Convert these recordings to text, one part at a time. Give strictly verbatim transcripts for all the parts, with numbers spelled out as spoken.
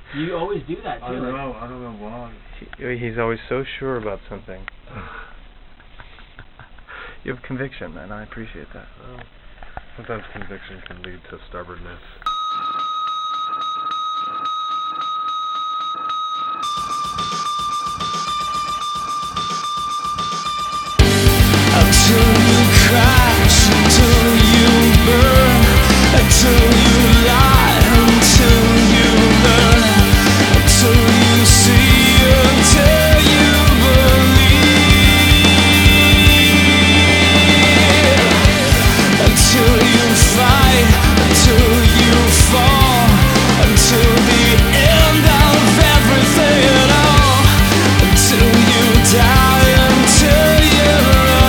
You always do that too. I don't know. I don't know why. He, he's always so sure about something. You have conviction, and I appreciate that. Well, sometimes conviction can lead to stubbornness. Until you crash, until you burn, until you lie, until you learn, until you see, until you believe, until you fight, until you fall, until the end of everything at all, until you die, until you're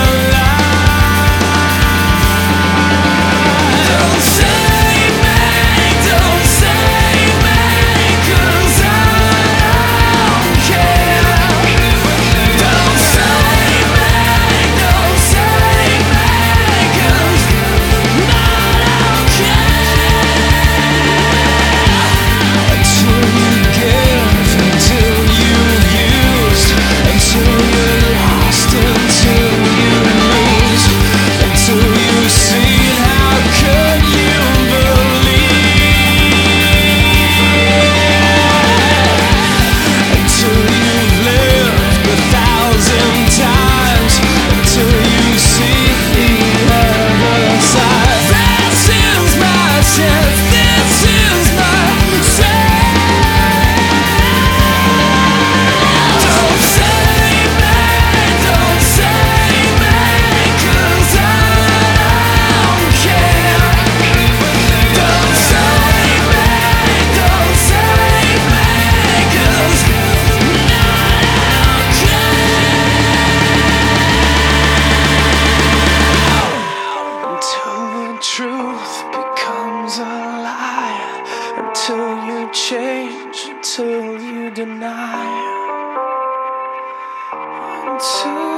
until you change, until you deny, until